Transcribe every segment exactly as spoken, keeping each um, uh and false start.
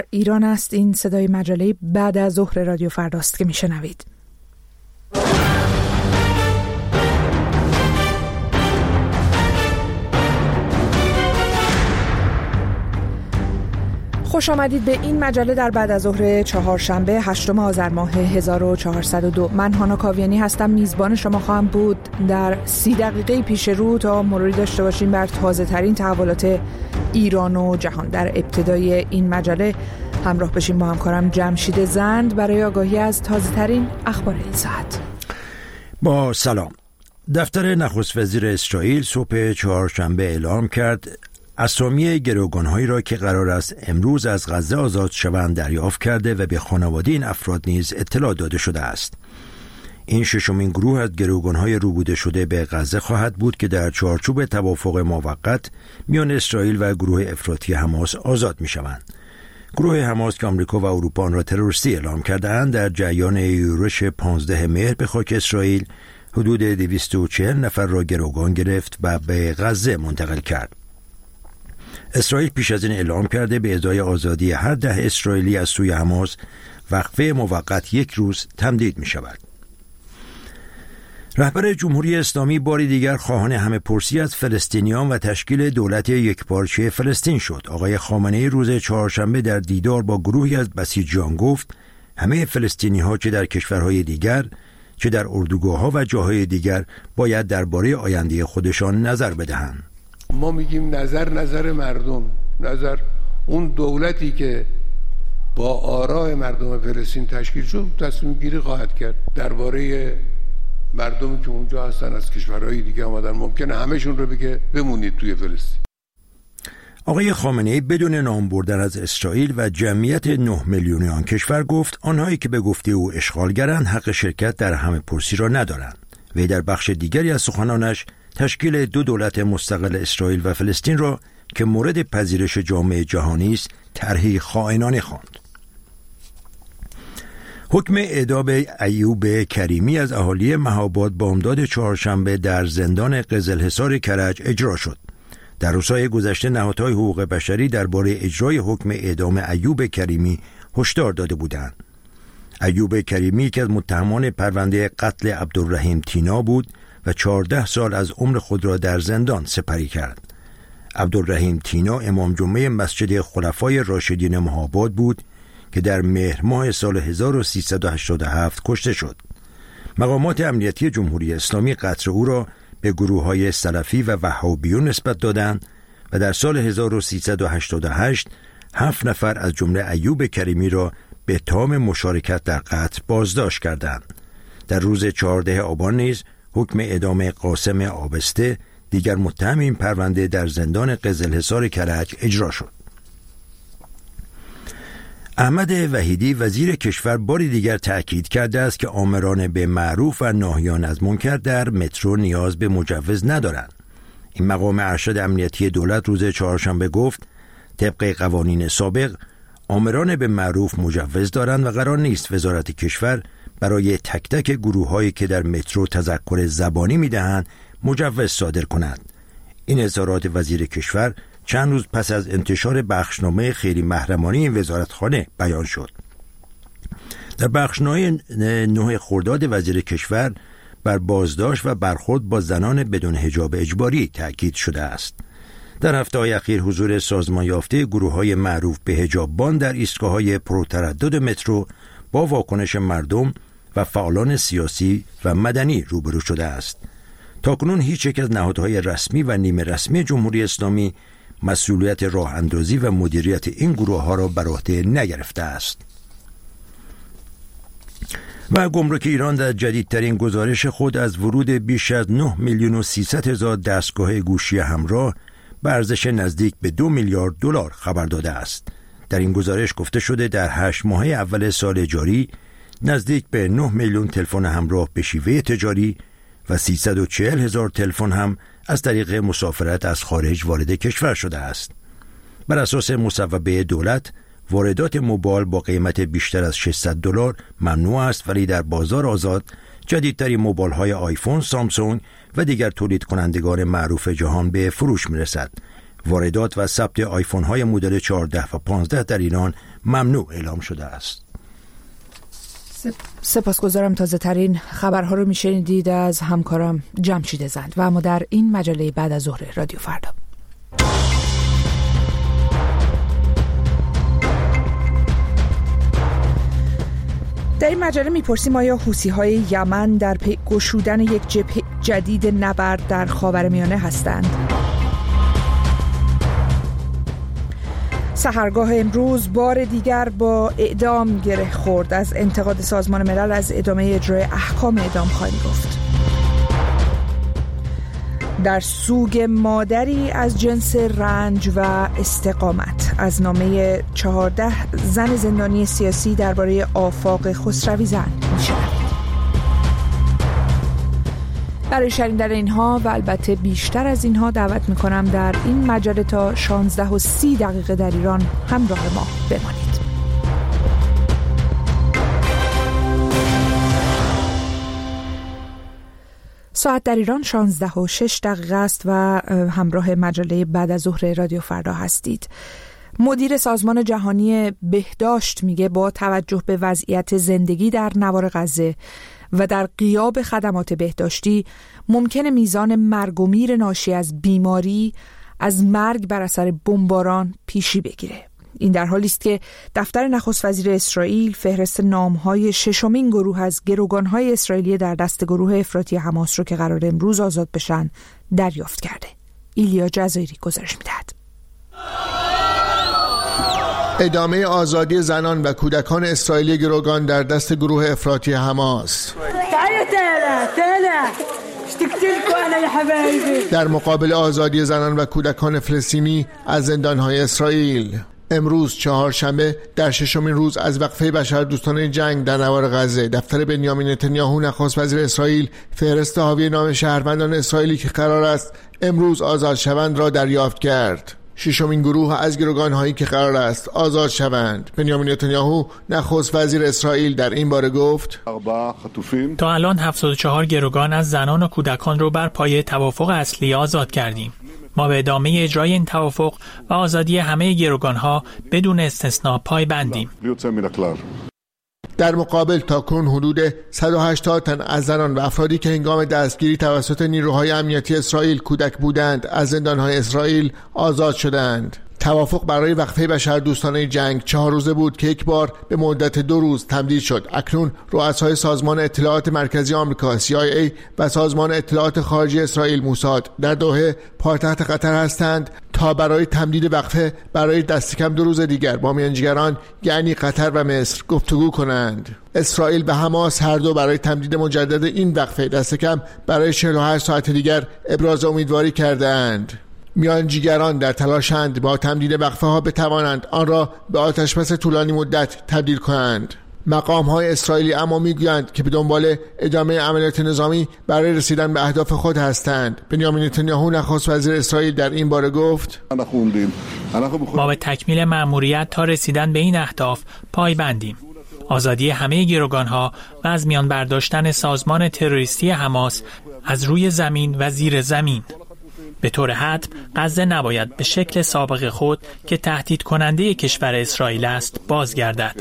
ایران است. این صدای مجله بعد از ظهر رادیو فرداست که میشنوید. خوش آمدید به این مجله در بعد از ظهر چهارشنبه هشتم آذر ماه هزار و چهارصد و دو. من هانا کاویانی هستم، میزبان شما خواهم بود در سی دقیقه پیش رو تا مروری داشته باشیم بر تازه ترین تحولات ایران و جهان. در ابتدای این مجله همراه بشیم با همکارم جمشید زند برای آگاهی از تازه ترین اخبار این ساعت. با سلام. دفتر نخست وزیر اسرائیل صبح چهارشنبه اعلام کرد اسامی گروگان‌هایی را که قرار است امروز از غزه آزاد شوند دریافت کرده و به خانواده این افراد نیز اطلاع داده شده است. این ششمین گروه از گروگان‌های روبوده شده به غزه خواهد بود که در چارچوب توافق موقت میان اسرائیل و گروه افراطی حماس آزاد می‌شوند. گروه حماس که آمریکا و اروپا آن را تروریستی اعلام کرده‌اند در جریان یورش پانزده مهر به خاک اسرائیل حدود دویست و چهل نفر را گروگان گرفت و به غزه منتقل کرد. اسرائیل پیش از این اعلام کرده به ازای آزادی هر ده اسرائیلی از سوی حماس وقفه موقت یک روز تمدید می شود. رهبر جمهوری اسلامی باری دیگر خواهان همه پرسی از فلسطینیان و تشکیل دولت یکپارچه فلسطین شد. آقای خامنه‌ای روز چهارشنبه در دیدار با گروهی از بسیجیان گفت همه فلسطینی ها چه در کشورهای دیگر چه در اردوگاه‌ها و جاهای دیگر باید درباره آینده خودشان نظر بدهند. ما میگیم نظر نظر مردم، نظر اون دولتی که با آراء مردم فلسطین تشکیل شد تصمیم گیری خواهد کرد درباره مردمی که اونجا هستن از کشورهای دیگه آمدن. ممکنه همه‌شون رو بگه بمونید توی فلسطین. آقای خامنه‌ای بدون نام بردن از اسرائیل و جمعیت نه میلیونی آن کشور گفت آنهایی که به گفته او اشغالگرند حق شرکت در همه پرسی را ندارند. وی در بخش دیگری از سخنانش تشکیل دو دولت مستقل اسرائیل و فلسطین را که مورد پذیرش جامعه جهانی است طرحی خائنانه خواند. حکم اعدام ایوب کریمی از اهالی مهاباد بامداد چهارشنبه در زندان قزلحصار کرج اجرا شد. در روزهای گذشته نهادهای حقوق بشری درباره اجرای حکم اعدام ایوب کریمی هشدار داده بودند. ایوب کریمی که از متهمان پرونده قتل عبدالرحیم تینا بود و چهارده سال از عمر خود را در زندان سپری کرد. عبدالرحیم تینا امام جمعه مسجد خلفای راشدین مهاباد بود که در مهر ماه سال هزار و سیصد و هشتاد و هفت کشته شد. مقامات امنیتی جمهوری اسلامی قتل او را به گروه‌های سلفی و وهابیون نسبت دادند و در سال هزار و سیصد و هشتاد و هشت هفت نفر از جمله ایوب کریمی را به اتهام مشارکت در قتل بازداشت کردند. در روز چهاردهم آبان نیز حکم اعدام قاسم آبسته دیگر متهم این پرونده در زندان قزلحصار کرج اجرا شد. احمد وحیدی وزیر کشور باری دیگر تأکید کرده است که آمران به معروف و ناهیان از منکر در مترو نیاز به مجوز ندارند. این مقام ارشد امنیتی دولت روز چهارشنبه گفت طبق قوانین سابق آمران به معروف مجوز دارند و قرار نیست وزارت کشور برای تک تک گروه‌هایی که در مترو تذکر زبانی می‌دهند مجوز صادر کند. این اظهارات وزیر کشور چند روز پس از انتشار بخشنامه خیلی محرمانه این وزارتخانه بیان شد. در بخشنامه نه خرداد وزیر کشور بر بازداشت و برخورد با زنان بدون حجاب اجباری تأکید شده است. در هفته‌های اخیر حضور سازمان یافته گروه‌های معروف به حجاببان در ایستگاه‌های پرتردد مترو با واکنش مردم و فعالان سیاسی و مدنی روبرو شده است. تاکنون هیچ یک از نهادهای رسمی و نیمه رسمی جمهوری اسلامی مسئولیت راه اندازی و مدیریت این گروه‌ها را بر عهده نگرفته است. و گمرک ایران در جدیدترین گزارش خود از ورود بیش از نه میلیون و سیصد هزار دستگاه گوشی همراه به ارزش نزدیک به دو میلیارد دلار خبر داده است. در این گزارش گفته شده در هشت ماهه اول سال جاری نزدیک به نه میلیون تلفن همراه به شیوه تجاری و سیصد و چهل هزار تلفن هم از طریق مسافرت از خارج وارد کشور شده است. بر اساس مصوبه دولت واردات موبایل با قیمت بیشتر از ششصد دلار ممنوع است، ولی در بازار آزاد جدیدترین موبایل های آیفون، سامسونگ و دیگر تولید کنندگان معروف جهان به فروش می رسد واردات و ثبت آیفون های مدل چهارده و پانزده در ایران ممنوع اعلام شده است. سپاسگزارم. تازه ترین خبرها رو میشنیدید از همکارم جمشید زند و اما در این مجله بعد از ظهر رادیو فردا. در این مجله میپرسیم آیا حوثی‌های یمن در پی گشودن یک جبهه جدید نبرد در خاورمیانه هستند؟ سحرگاه امروز بار دیگر با اعدام گره خورد. از انتقاد سازمان ملل از ادامه اجرای احکام اعدام خواهیم گفت. در سوگ مادری از جنس رنج و استقامت، از نامه چهارده زن زندانی سیاسی درباره آفاق خسروی زن می‌شنوید. برای شنیدن اینها و البته بیشتر از اینها دعوت میکنم در این مجله تا شانزده و سی دقیقه در ایران همراه ما بمانید. ساعت در ایران شانزده و شش دقیقه است و همراه مجله بعد از ظهر رادیو فردا هستید. مدیر سازمان جهانی بهداشت میگه با توجه به وضعیت زندگی در نوار غزه و در غیاب خدمات بهداشتی ممکنه میزان مرگ و میر ناشی از بیماری از مرگ بر اثر بمباران پیشی بگیره. این در حالی است که دفتر نخست وزیر اسرائیل فهرست نام‌های ششمین گروه از گروگان‌های اسرائیلی در دست گروه افراطی حماس رو که قرار امروز آزاد بشن دریافت کرده. ایلیا جزایری گزارش می‌دهد. ادامه آزادی زنان و کودکان اسرائیلی گروگان در دست گروه افراطی حماس. در مقابل آزادی زنان و کودکان فلسطینی از زندان‌های اسرائیل. امروز چهارشنبه در ششمین روز از وقفه بشردوستانه جنگ در نوار غزه، دفتر بنیامین نتانیاهو نخست وزیر اسرائیل فهرست حاوی نام شهروندان اسرائیلی که قرار است امروز آزاد شوند را دریافت کرد. ششمین گروه از گروگان‌هایی که قرار است آزاد شوند. بنیامین نتانیاهو نخست وزیر اسرائیل در این باره گفت: تا الان هفتاد و چهار گروگان از زنان و کودکان رو بر پایه توافق اصلی آزاد کردیم. ما به ادامه اجرای این توافق و آزادی همه گروگان‌ها بدون استثناء پایبندیم. در مقابل تاکنون حدود صد و هشتاد تن از زنان و افرادی که هنگام دستگیری توسط نیروهای امنیتی اسرائیل کودک بودند از زندان‌های اسرائیل آزاد شدند. توافق برای وقفه بشردوستانه جنگ چهار روزه بود که یک بار به مدت دو روز تمدید شد. اکنون رؤسای سازمان اطلاعات مرکزی آمریکا سی آی ای و سازمان اطلاعات خارجی اسرائیل موساد در دوحه پایتخت قطر هستند تا برای تمدید وقفه برای دست کم دو روز دیگر با میانجیگران یعنی قطر و مصر گفتگو کنند. اسرائیل و حماس هر دو برای تمدید مجدد این وقفه دست کم برای چهل و هشت ساعت دیگر ابراز امیدواری کردند. میانجیگران در تلاشند با تمدید وقفه ها بتوانند آن را به آتشبس طولانی مدت تبدیل کنند. مقام های اسرائیلی اما میگویند که به دنبال ادامه عملیات نظامی برای رسیدن به اهداف خود هستند. بنیامین نتانیاهو نخست وزیر اسرائیل در این باره گفت: ما به تکمیل مأموریت تا رسیدن به این اهداف پایبندیم. آزادی همه گروگان‌ها و از میان برداشتن سازمان تروریستی حماس از روی زمین و زیر زمین. به طور حتم غزه نباید به شکل سابق خود که تهدید کننده کشور اسرائیل است بازگردد.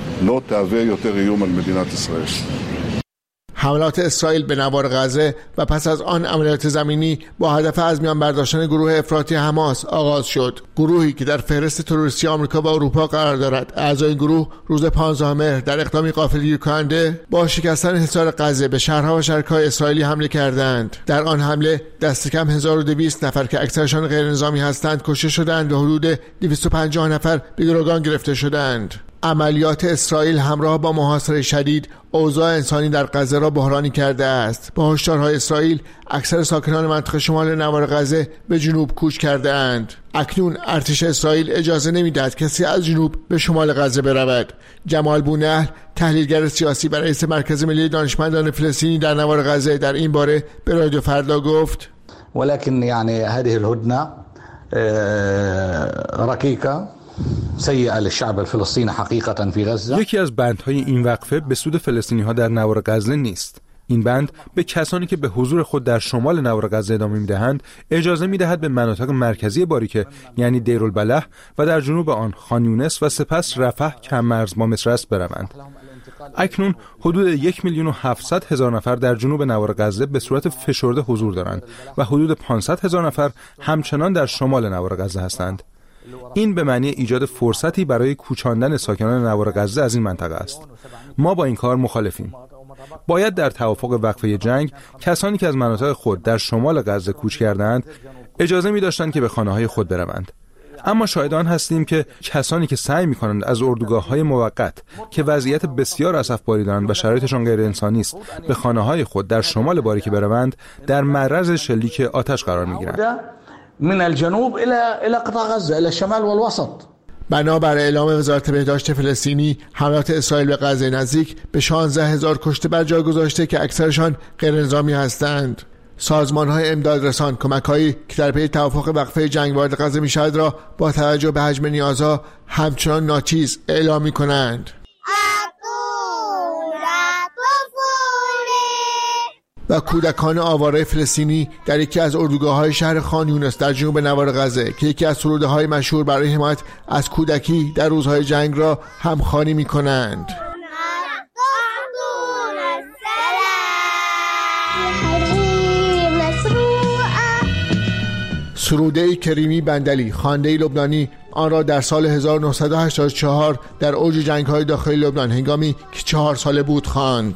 حملات اسرائیل به نوار غزه و پس از آن عملیات زمینی با هدف از میان برداشتن گروه افراطی حماس آغاز شد. گروهی که در فهرست تروریستی آمریکا و اروپا قرار دارد. اعضای این گروه روز پانزدهم مهر در اقدامی غافلگیر کننده با شکستن حصار غزه به شهرها و شرکای اسرائیلی حمله کردند. در آن حمله دست کم هزار و دویست نفر که اکثرشان غیر نظامی هستند کشته شدند و حدود دویست و پنجاه نفر به گروگان گرفته شدند. عملیات اسرائیل همراه با محاصره شدید اوضاع انسانی در غزه را بحرانی کرده است. با هشدارهای اسرائیل اکثر ساکنان منطقه شمال نوار غزه به جنوب کوچ کرده اند. اکنون ارتش اسرائیل اجازه نمیدهد کسی از جنوب به شمال غزه برود. جمال بونهل تحلیلگر سیاسی و رئیس مرکز ملی دانشمندان فلسطینی در نوار غزه در این باره به رادیو فردا گفت: ولكن يعني هذه الهدنه رقيقه سیئه للشعب الفلسطینی حقیقتا فی غزه. یکی از بندهای این وقفه به سود فلسطینی‌ها در نوار غزه نیست. این بند به کسانی که به حضور خود در شمال نوار غزه ادامه می‌دهند اجازه می‌دهد به مناطق مرکزی باریکه یعنی دیرالبلح و در جنوب آن خان یونس و سپس رفح که هم مرز با مصر است بروند. اکنون حدود یک میلیون و هفتصد هزار نفر در جنوب نوار غزه به صورت فشرده حضور دارند و حدود پانصد هزار نفر همچنان در شمال نوار غزه هستند. این به معنی ایجاد فرصتی برای کوچاندن ساکنان نوار غزه از این منطقه است. ما با این کار مخالفیم. باید در توافق وقفه جنگ کسانی که از مناطق خود در شمال غزه کوچ کردند اجازه می داشتند که به خانه‌های خود بروند. اما شاهدان هستیم که کسانی که سعی می کنند از اردوگاه‌های موقت که وضعیت بسیار اسفباری دارند و شرایطشان غیر انسانی است به خانه‌های خود در شمال باریکه بروند در معرض شلیک آتش قرار می گیرند. من الجنوب الى الى قطاع غزه الى الشمال والوسط. بنابر اعلام وزارت بهداشت فلسطینی حملات اسرائیل به غزه نزدیک به شانزده هزار کشته بر جای گذاشته که اکثرشان غیر نظامی هستند. سازمان‌های امدادرسان کمک‌هایی که در پی توافق وقفه جنگ وارد غزه می‌شود را با توجه به حجم نیازها همچنان ناچیز اعلام می‌کنند. و کودکان آواره فلسطینی در یکی از اردوگاه‌های شهر خان یونس در جنوب نوار غزه که یکی از سروده‌های مشهور برای حمایت از کودکی در روزهای جنگ را همخوانی می‌کنند. سروده کریمی بندلی خواننده لبنانی آن را در سال هزار و نهصد و هشتاد و چهار در اوج جنگ‌های داخلی لبنان هنگامی که چهار ساله بود خواند.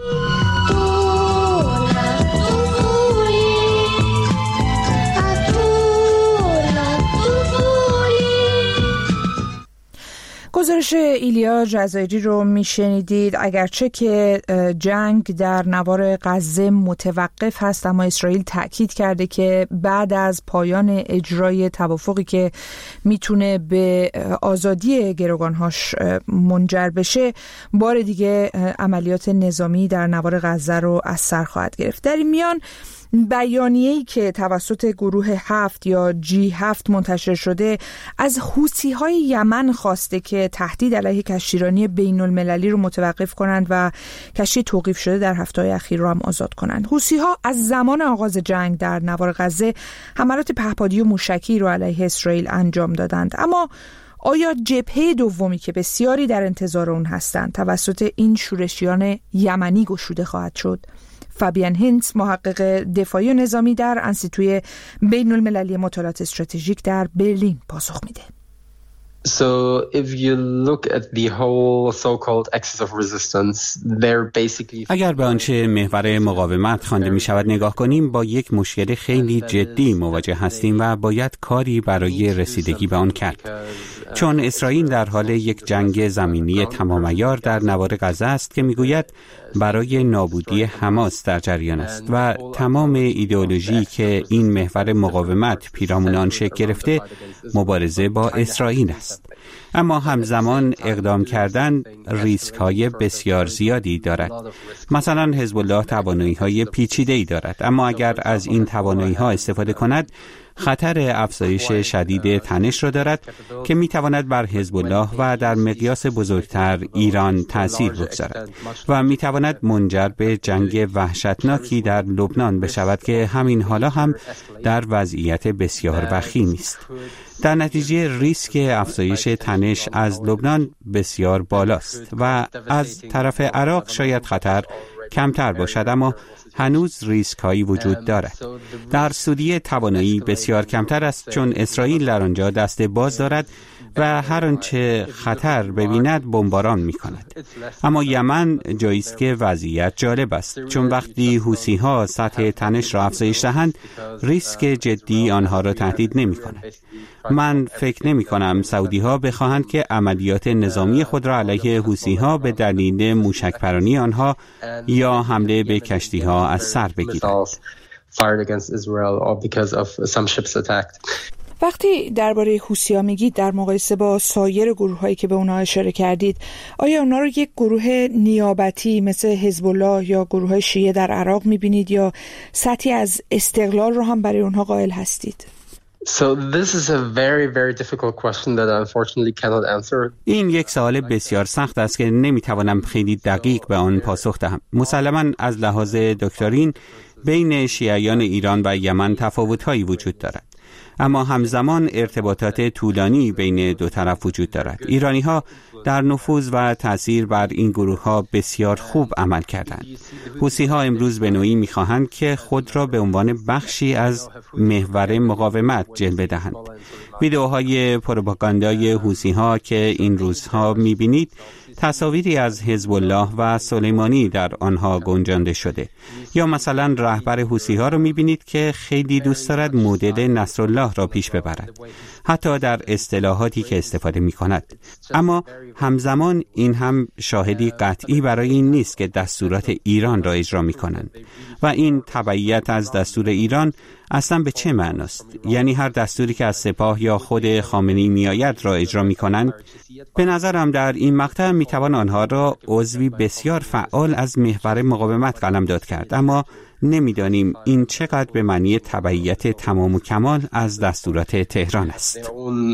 گزارش ایلیا جزایری رو میشنیدید. اگرچه که جنگ در نوار غزه متوقف هست، اما اسرائیل تأکید کرده که بعد از پایان اجرای توافقی که میتونه به آزادی گروگانهاش منجر بشه، بار دیگه عملیات نظامی در نوار غزه رو از سر خواهد گرفت. در این میان بیانیه‌ای که توسط گروه هفت یا جی هفت منتشر شده از حوثی‌های یمن خواسته که تهدید علیه کشتیرانی بین المللی رو متوقف کنند و کشتی توقیف شده در هفته‌های اخیر رو هم آزاد کنند. حوثی‌ها از زمان آغاز جنگ در نوار غزه حملات پهپادی و موشکی رو علیه اسرائیل انجام دادند. اما آیا جبهه دومی که بسیاری در انتظار اون هستند توسط این شورشیان یمنی گشوده خواهد شد؟ فابیان هینتز، محقق دفاعی و نظامی در انستیتوی بین المللی مطالعات استراتژیک در برلین پاسخ میده. So if you look at the whole so-called axis of resistance, they're basically اگر به آنچه محور مقاومت خوانده می شود نگاه کنیم، با یک مشکل خیلی جدی مواجه هستیم و باید کاری برای رسیدگی به آن کرد. چون اسرائیل در حال یک جنگ زمینی تمام عیار در نوار غزه است که میگوید برای نابودی حماس در جریان است و تمام ایدئولوژی که این محور مقاومت پیرامون آن شکل گرفته مبارزه با اسرائیل است. اما همزمان اقدام کردن ریسک های بسیار زیادی دارد. مثلا حزب الله توانایی های پیچیده‌ای دارد، اما اگر از این توانایی ها استفاده کند خطر افزایش شدید تنش را دارد که می تواند بر حزب الله و در مقیاس بزرگتر ایران تأثیر بگذارد و می تواند منجر به جنگ وحشتناکی در لبنان بشود که همین حالا هم در وضعیت بسیار وخیمی است. در نتیجه ریسک افزایش تنش از لبنان بسیار بالاست و از طرف عراق شاید خطر کمتر باشد، اما هنوز ریسک هایی وجود دارد. در سوریه توانایی بسیار کمتر است چون اسرائیل در آنجا دست باز دارد و هر آنچه خطر ببیند بمباران می کند. اما یمن جایی است که وضعیت جالب است، چون وقتی حوثی ها سطح تنش را افزایش دهند ریسک جدی آنها را تهدید نمی کند. من فکر نمی کنم سعودی ها بخواهند که عملیات نظامی خود را علیه حوثی ها به دلیل موشک پرانی آنها یا حمله به کشتی ها از سر بگیرند. وقتی درباره حوثی‌ها میگید در مقایسه با سایر گروه‌هایی که به اونها اشاره کردید، آیا اونها رو یک گروه نیابتی مثل حزب الله یا گروه‌های شیعه در عراق میبینید یا سطحی از استقلال رو هم برای اونها قائل هستید؟ So this is a very very difficult question that I unfortunately cannot answer. این یک سوال بسیار سخت است که نمیتوانم خیلی دقیق به آن پاسخ دهم. مسلماً از لحاظ دکترین بین شیعیان ایران و یمن تفاوت‌هایی وجود دارد، اما همزمان ارتباطات طولانی بین دو طرف وجود دارد. ایرانی‌ها در نفوذ و تأثیر بر این گروه‌ها بسیار خوب عمل کردند. حوثی‌ها امروز به نوعی می‌خواهند که خود را به عنوان بخشی از محور مقاومت جلوه دهند. ویدئوهای پروپاگاندای حوثی‌ها که این روزها می‌بینید تصاویری از حزب الله و سلیمانی در آنها گنجانده شده، یا مثلا رهبر حوثی‌ها را می‌بینید که خیلی دوست دارد مدل نصرالله را پیش ببرد، حتی در اصطلاحاتی که استفاده می‌کند. اما همزمان این هم شاهدی قطعی برای این نیست که دستورات ایران را اجرا می‌کنند و این تبعیت از دستور ایران اصلا به چه معناست؟ یعنی هر دستوری که از سپاه یا خود خامنه‌ای میآید را اجرا می‌کنند؟ به نظرم در این مقطع میتوان آنها را عضوی بسیار فعال از محور مقاومت قلمداد کرد، اما نمیدانیم این چقدر به معنی تبعیت تمام و کمال از دستورات تهران است.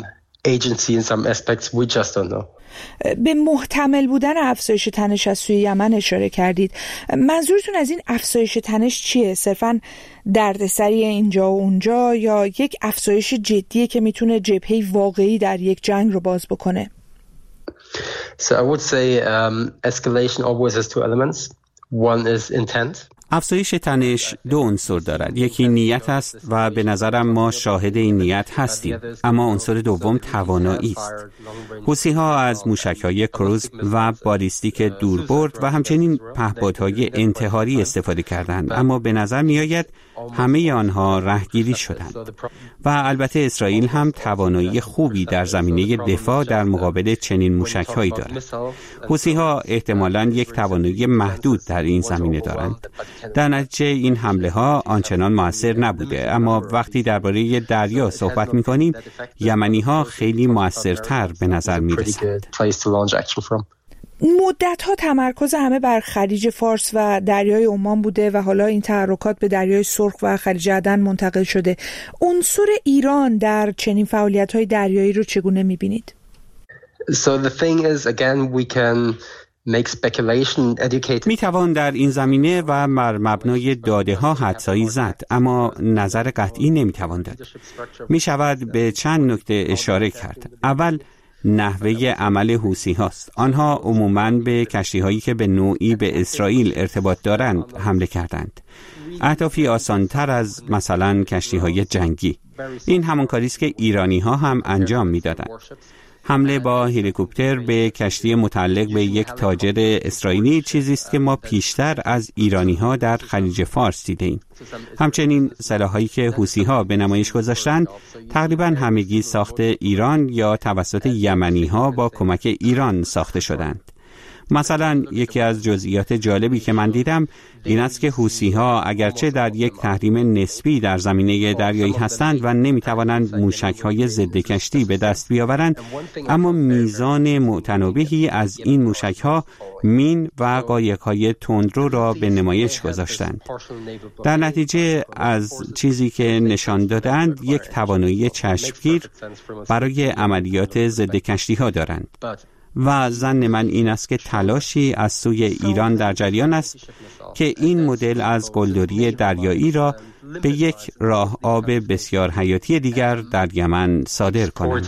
به محتمل بودن افزایش تنش از سوی یمن اشاره کردید. منظورتون از این افزایش تنش چیه؟ صرفاً دردسری اینجا و اونجا یا یک افزایش جدیه که میتونه جبهه واقعی در یک جنگ رو باز بکنه؟ So I would say um, escalation always has two elements. One is intent. افزایش تنش دو عنصر دارد. یکی نیت است و به نظرم ما شاهد این نیت هستیم، اما عنصر دوم توانایی است. حوثی‌ها از موشک‌های کروز و بالیستیک دوربرد و همچنین پهپادهای انتحاری استفاده کردند، اما به نظر می‌آید همه آنها رهگیری شدند. و البته اسرائیل هم توانایی خوبی در زمینه دفاع در مقابل چنین موشک‌هایی دارد. حوثی‌ها احتمالاً یک توانایی محدود در این زمینه دارند. در نتیجه این حمله ها آنچنان مؤثر نبوده، اما وقتی درباره دریا صحبت می‌کنیم یمنی ها خیلی مؤثرتر به نظر می‌رسند. مدت ها تمرکز همه بر خلیج فارس و دریای عمان بوده و حالا این تحرکات به دریای سرخ و خلیج عدن منتقل شده. عنصر ایران در چنین فعالیت‌های دریایی رو چگونه می‌بینید؟ So the thing is again we can می توان در این زمینه و بر مبنای داده ها حدسایی زد، اما نظر قطعی نمی توان داد. می شود به چند نکته اشاره کرد. اول، نحوه عمل حوثی هاست. آنها عموماً به کشتی هایی که به نوعی به اسرائیل ارتباط دارند حمله کردند. اهدافی آسانتر از مثلا کشتی های جنگی. این همان کاری است که ایرانی ها هم انجام می دادند. حمله با هلیکوپتر به کشتی متعلق به یک تاجر اسرائیلی چیزی است که ما پیشتر از ایرانی‌ها در خلیج فارس دیدیم. همچنین سلاح‌هایی که حوثی‌ها به نمایش گذاشتند تقریباً همگی ساخت ایران یا توسط یمنی‌ها با کمک ایران ساخته شدند. مثلا یکی از جزئیات جالبی که من دیدم این است که حوثی‌ها اگرچه در یک تحریم نسبی در زمینه دریایی هستند و نمی‌توانند موشک‌های ضد کشتی به دست بیاورند، اما میزان متناوبی از این موشک‌ها مین و قایق‌های تندرو را به نمایش گذاشتند. در نتیجه از چیزی که نشان دادند یک توانایی چشمگیر برای عملیات ضد کشتی‌ها دارند. و ظن من این است که تلاشی از سوی ایران در جریان است که این مدل از قلدری دریایی را به یک راه آب بسیار حیاتی دیگر در یمن صادر کنند.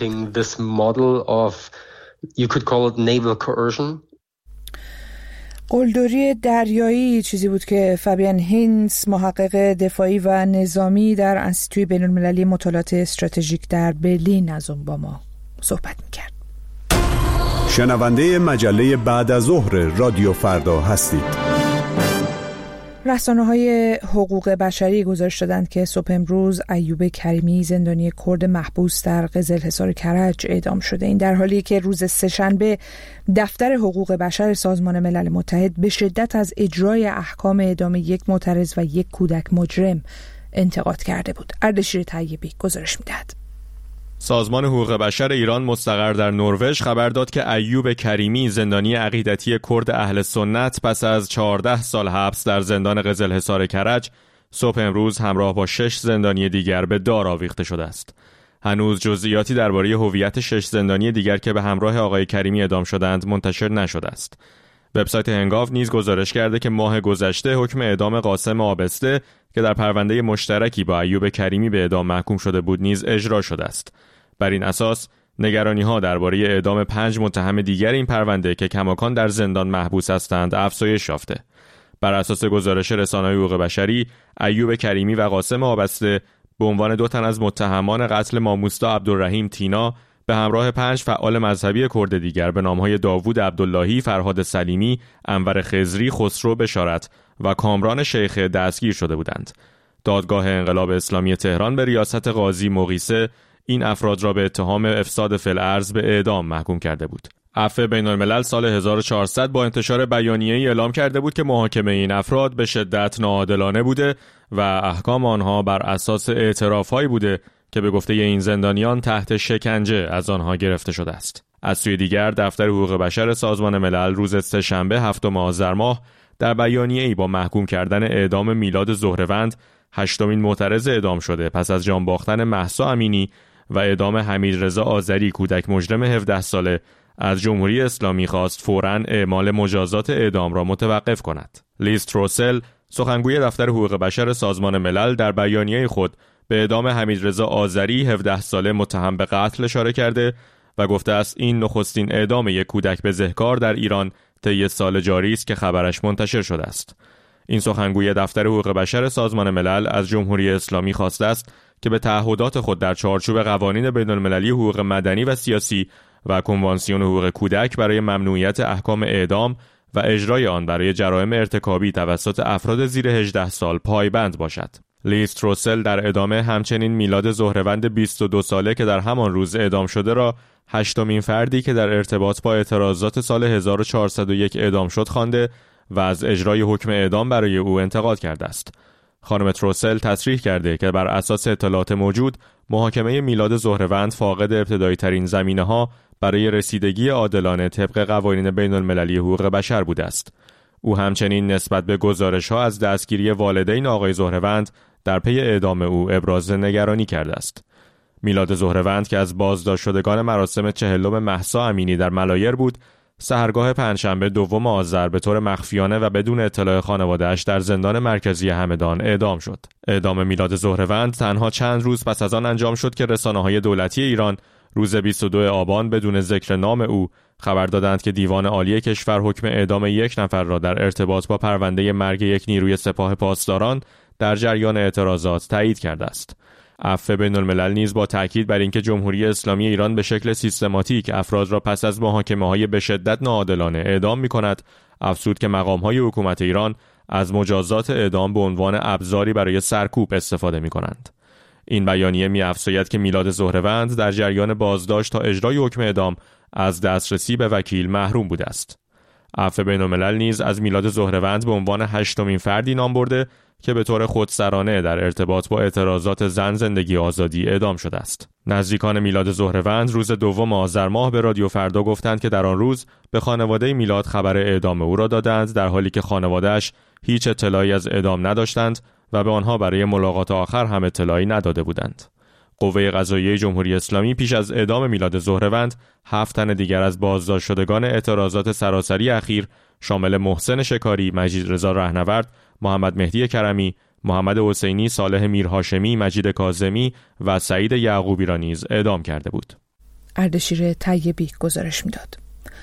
قلدری دریایی چیزی بود که فابیان هینز، محقق دفاعی و نظامی در انستیتوی بین‌المللی مطالعات استراتژیک در برلین، از اون با ما صحبت می‌کرد. شنونده مجله بعد از ظهر رادیو فردا هستید. رسانه‌های حقوق بشری گزارش دادند که صبح امروز ایوب کریمی، زندانی کرد محبوس در قزلحصار کرج، اعدام شده. این در حالی که روز سه‌شنبه دفتر حقوق بشر سازمان ملل متحد به شدت از اجرای احکام اعدام یک معترض و یک کودک مجرم انتقاد کرده بود. اردشیر طیبی گزارش می‌دهد. سازمان حقوق بشر ایران مستقر در نروژ خبر داد که ایوب کریمی، زندانی عقیدتی کرد اهل سنت، پس از چهارده سال حبس در زندان قزلحصار کرج، صبح امروز همراه با شش زندانی دیگر به دار آویخته شده است. هنوز جزئیاتی درباره هویت شش زندانی دیگر که به همراه آقای کریمی اعدام شدند منتشر نشده است. وبسایت هنگاو نیز گزارش کرده که ماه گذشته حکم اعدام قاسم آبسته که در پرونده مشترکی با ایوب کریمی به اعدام محکوم شده بود نیز اجرا شده است. بر این اساس نگرانی‌ها درباره اعدام پنج متهم دیگر این پرونده که کماکان در زندان محبوس هستند افزایش یافته. بر اساس گزارش رسانه‌های حقوق بشری، ایوب کریمی و قاسم آبسته به عنوان دو تن از متهمان قتل ماموستا عبدالرحیم تینا به همراه پنج فعال مذهبی کرد دیگر به نام‌های داوود عبداللهی، فرهاد سلیمی، انور خضری، خسرو بشارت و کامران شیخ دستگیر شده بودند. دادگاه انقلاب اسلامی تهران به ریاست قاضی مقیسه این افراد را به اتهام افساد فی الارض به اعدام محکوم کرده بود. عفو بین الملل سال هزار و چهارصد با انتشار بیانیه‌ای اعلام کرده بود که محاکمه این افراد به شدت ناعادلانه بوده و احکام آنها بر اساس اعتراف‌هایی بوده که به گفته این زندانیان تحت شکنجه از آنها گرفته شده است. از سوی دیگر دفتر حقوق بشر سازمان ملل روز سه‌شنبه هفتم آذر ماه در بیانیه‌ای با محکوم کردن اعدام میلاد زهروند، هشتمین معترض اعدام شده پس از جان باختن مهسا امینی و اعدام حمیدرضا آذری کودک مجرم هفده ساله، از جمهوری اسلامی خواست فوراً اعمال مجازات اعدام را متوقف کند. لیز تروسل، سخنگوی دفتر حقوق بشر سازمان ملل، در بیانیه خود به اعدام حمیدرضا آذری هفده ساله متهم به قتل اشاره کرده و گفته است این نخستین اعدام یک کودک بزهکار در ایران طی سال جاری است که خبرش منتشر شده است. این سخنگوی دفتر حقوق بشر سازمان ملل از جمهوری اسلامی خواسته است که به تعهدات خود در چارچوب قوانین بین المللی حقوق مدنی و سیاسی و کنوانسیون حقوق کودک برای ممنوعیت احکام اعدام و اجرای آن برای جرایم ارتکابی توسط افراد زیر هجده سال پایبند باشد. لیز تروسل در ادامه همچنین میلاد زهروند بیست و دو ساله که در همان روز اعدام شده را هشتمین فردی که در ارتباط با اعتراضات سال هزار و چهارصد و یک اعدام شد خوانده و از اجرای حکم اعدام برای او انتقاد کرده است. خانم تروسل تصریح کرده که بر اساس اطلاعات موجود محاکمه میلاد زهروند فاقد ابتدایی ترین زمینه‌ها برای رسیدگی عادلانه طبق قوانین بین المللی حقوق بشر بوده است. او همچنین نسبت به گزارش‌ها از دستگیری والدین آقای زهروند در پی اعدام او ابراز نگرانی کرده است. میلاد زهروند که از بازداشت شدگان مراسم چهلم مهسا امینی در ملایر بود، سحرگاه پنجشنبه دوم آذر به طور مخفیانه و بدون اطلاع خانواده‌اش در زندان مرکزی همدان اعدام شد. اعدام میلاد زهروند تنها چند روز پس از آن انجام شد که رسانه‌های دولتی ایران روز بیست و دو آبان بدون ذکر نام او خبر دادند که دیوان عالی کشور حکم اعدام یک نفر را در ارتباط با پرونده مرگ یک نیروی سپاه پاسداران در جریان اعتراضات تایید کرده است. عفو بین الملل نیز با تاکید بر اینکه جمهوری اسلامی ایران به شکل سیستماتیک افراد را پس از محاکمه‌های به شدت ناعادلانه اعدام می‌کند، افزود که مقام‌های حکومت ایران از مجازات اعدام به عنوان ابزاری برای سرکوب استفاده می‌کنند. این بیانیه می‌افزاید که میلاد زهروند در جریان بازداشت تا اجرای حکم اعدام از دسترسی به وکیل محروم بوده است. عفو بین الملل نیز از میلاد زهروند به عنوان هشتمین فردی نام برده که به طور خودسرانه در ارتباط با اعتراضات زن زندگی آزادی اعدام شده است. نزدیکان میلاد زهروند روز دوم آذر ماه به رادیو فردا گفتند که در آن روز به خانواده میلاد خبر اعدام او را دادند، در حالی که خانواده‌اش هیچ اطلاعی از اعدام نداشتند و به آنها برای ملاقات آخر هم اطلاعی نداده بودند. قوه قضاییه جمهوری اسلامی پیش از اعدام میلاد زهروند هفت تن دیگر از بازداشت شدگان اعتراضات سراسری اخیر شامل محسن شکاری، مجید رضا رهنورد، محمد مهدی کرمی، محمد حسینی، صالح میرهاشمی، مجید کاظمی و سعید یعقوبی را نیز اعدام کرده بود. اردشیر طیبی گزارش میداد.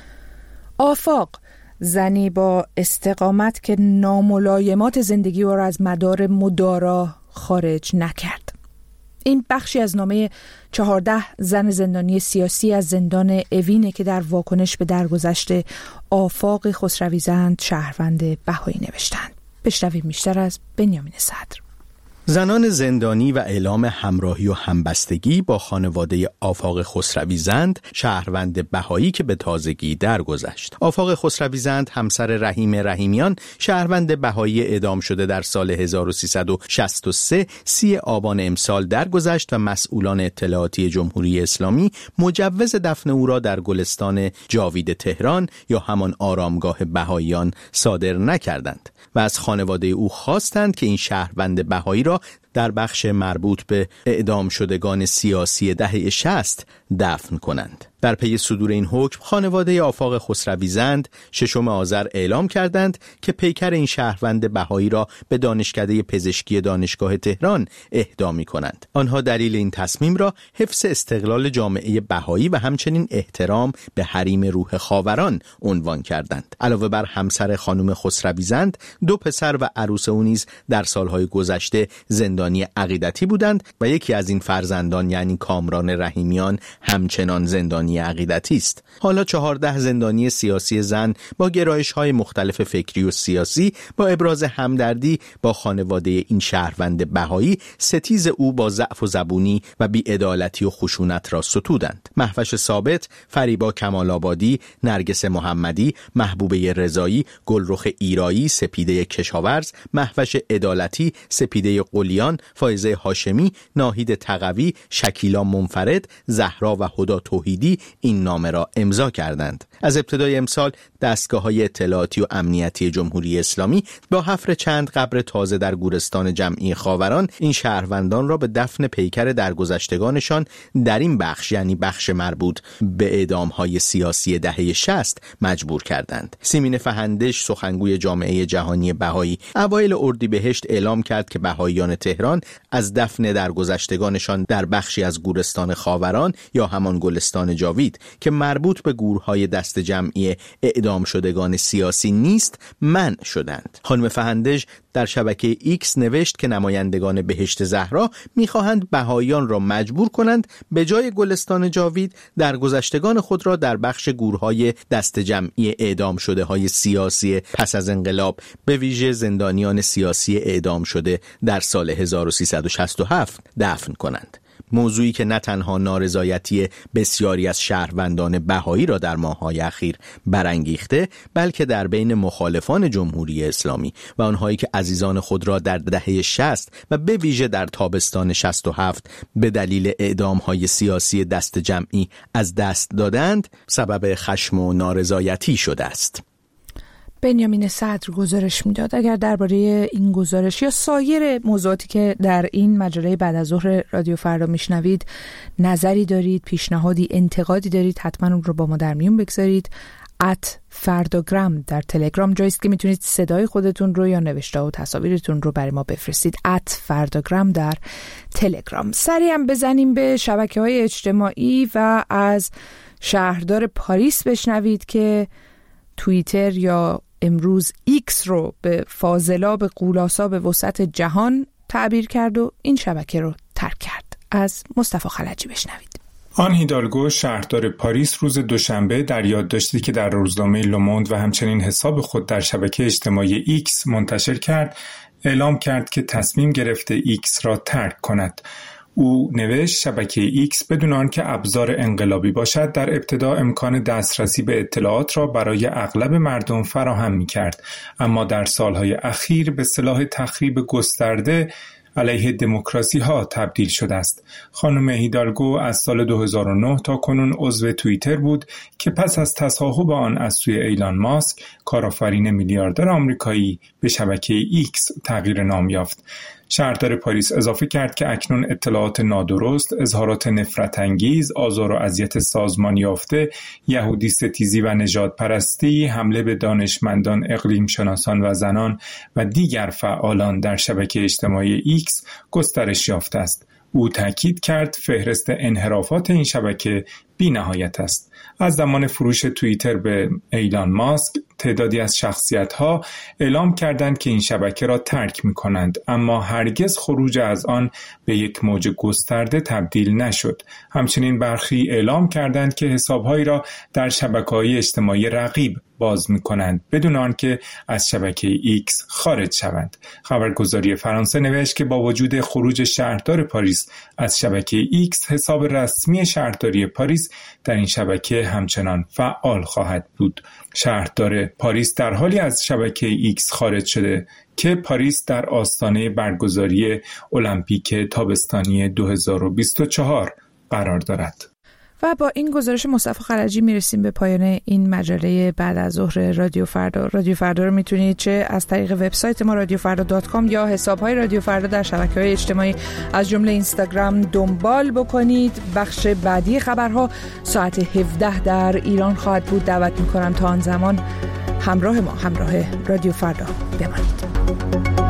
آفاق، زنی با استقامت که ناملایمات زندگی او را از مدار مدارا خارج نکرد. این بخشی از نامه چهارده زن زندانی سیاسی از زندان اوینه که در واکنش به درگذشت آفاق خسرویزند شهروند بهایی نوشتند. بشنویم بیشتر از بنیامین صدر. زنان زندانی و اعلام همراهی و همبستگی با خانواده آفاق خسرویزند، شهروند بهایی که به تازگی درگذشت. آفاق خسرویزند همسر رحیم رحیمیان، شهروند بهایی اعدام شده در سال هزار و سیصد و شصت و سه سی آبان امسال درگذشت و مسئولان اطلاعاتی جمهوری اسلامی مجوز دفن او را در گلستان جاوید تهران یا همان آرامگاه بهاییان صادر نکردند و از خانواده او خواستند که این شهروند بهایی را در بخش مربوط به اعدام شدگان سیاسی دهه شصت دفن کنند. در پی صدور این حکم خانواده آفاق خسرویزند ششم آذر اعلام کردند که پیکر این شهروند بهایی را به دانشکده پزشکی دانشگاه تهران اهدا می‌کنند. آنها دلیل این تصمیم را حفظ استقلال جامعه بهایی و همچنین احترام به حریم روح خاوران عنوان کردند. علاوه بر همسر خانم خسرویزند، دو پسر و عروس او نیز در سالهای گذشته زندانی عقیدتی بودند و یکی از این فرزندان یعنی کامران رحیمیان همچنان زندانی عقیدتی است. حالا چهارده زندانی سیاسی زن با گرایش‌های مختلف فکری و سیاسی با ابراز همدردی با خانواده این شهروند بهایی ستیز او با ضعف و زبونی و بی‌عدالتی و خشونت را ستودند. مهوش ثابت، فریبا کمال‌آبادی، نرگس محمدی، محبوبه رضایی، گلرخ ایرایی، سپیده کشاورز، مهوش عدالتی، سپیده قلیان، فائزه هاشمی، ناهید تقوی، شکیلا منفرد، زهرا و هدا توحیدی این نامه را امضا کردند. از ابتدای امسال دستگاه‌های اطلاعاتی و امنیتی جمهوری اسلامی با حفر چند قبر تازه در گورستان جمعی خاوران این شهروندان را به دفن پیکر درگذشتگانشان در این بخش یعنی بخش مربوط به اعدام‌های سیاسی دهه شصت مجبور کردند. سیمین فهندش، سخنگوی جامعه جهانی بهایی، اوایل اردیبهشت اعلام کرد که بهاییان تهران از دفن درگذشتگانشان در بخشی از گورستان خاوران یا همان گلستان جاوید که مربوط به گورهای دست جمعی اعدام شدگان سیاسی نیست منع شدند. خانم فهندش در شبکه ایکس نوشت که نمایندگان بهشت زهرا می‌خواهند بهاییان را مجبور کنند به جای گلستان جاوید درگذشتگان خود را در بخش گورهای دست جمعی اعدام شده های سیاسی پس از انقلاب به ویژه زندانیان سیاسی اعدام شده در سال هزار و سیصد و شصت و هفت دفن کنند. موضوعی که نه تنها نارضایتی بسیاری از شهروندان بهایی را در ماه‌های اخیر برانگیخته، بلکه در بین مخالفان جمهوری اسلامی و آنهایی که عزیزان خود را در دهه شصت و به ویژه در تابستان شصت و هفت به دلیل اعدام‌های سیاسی دست جمعی از دست دادند، سبب خشم و نارضایتی شده است. بنیامین صدر گزارش میداد. اگر درباره این گزارش یا سایر موضوعاتی که در این مجله بعد از ظهر رادیو فردا میشنوید نظری دارید، پیشنهادی، انتقادی دارید، حتما اون رو با ما در میون بگذارید. ات فرداگرام در تلگرام جایی است که میتونید صدای خودتون رو یا نوشته و تصاویرتون رو برای ما بفرستید. ات فرداگرام در تلگرام. سریع هم بزنیم به شبکه‌های اجتماعی و از شهردار پاریس بشنوید که توییتر یا امروز ایکس رو به فاضلاب قولاسا وسعت جهان تعبیر کرد و این شبکه رو ترک کرد. از مصطفی خلجی بشنوید. آن هیدالگو شهردار پاریس روز دوشنبه در یادداشتی که در روزنامه لوموند و همچنین حساب خود در شبکه اجتماعی ایکس منتشر کرد اعلام کرد که تصمیم گرفته ایکس را ترک کند. او نوشت شبکه ایکس بدون آنکه ابزار انقلابی باشد در ابتدا امکان دسترسی به اطلاعات را برای اغلب مردم فراهم می‌کرد، اما در سالهای اخیر به سلاح تخریب گسترده علیه دموکراسی ها تبدیل شده است. خانم هیدالگو از سال دو هزار و نه تا کنون عضو توییتر بود که پس از تصاحب آن از سوی ایلان ماسک، کارآفرین میلیاردر آمریکایی، به شبکه ایکس تغییر نام یافت. شهردار پاریس اضافه کرد که اکنون اطلاعات نادرست، اظهارات نفرت انگیز، آزار و اذیت سازمان یافته، یهودی ستیزی و نژاد پرستی، حمله به دانشمندان، اقلیم شناسان و زنان و دیگر فعالان در شبکه اجتماعی ایکس گسترش یافته است. او تاکید کرد فهرست انحرافات این شبکه بی نهایت است. از زمان فروش توییتر به ایلان ماسک، تعدادی از شخصیت‌ها اعلام کردند که این شبکه را ترک می‌کنند، اما هرگز خروج از آن به یک موج گسترده تبدیل نشد. همچنین برخی اعلام کردند که حساب‌هایی را در شبکه‌های اجتماعی رقیب باز می‌کنند بدون آنکه از شبکه ایکس خارج شوند. خبرگزاری فرانسه نوشت که با وجود خروج شهردار پاریس از شبکه ایکس، حساب رسمی شهرداری پاریس در این شبکه همچنان فعال خواهد بود. شهردار پاریس در حالی از شبکه ایکس خارج شده که پاریس در آستانه برگزاری المپیک تابستانی دو هزار و بیست و چهار قرار دارد. و با این گزارش مصطفی خلجی میرسیم به پایان این مجله بعد از ظهر رادیو فردا. رادیو فردا رو میتونید چه از طریق وبسایت ما رادیو فردا دات کام یا حساب‌های رادیو فردا در شبکه‌های اجتماعی از جمله اینستاگرام دنبال بکنید. بخش بعدی خبرها ساعت هفده در ایران خواهد بود. دعوت میکنم تا آن زمان همراه ما، همراه رادیو فردا بمانید.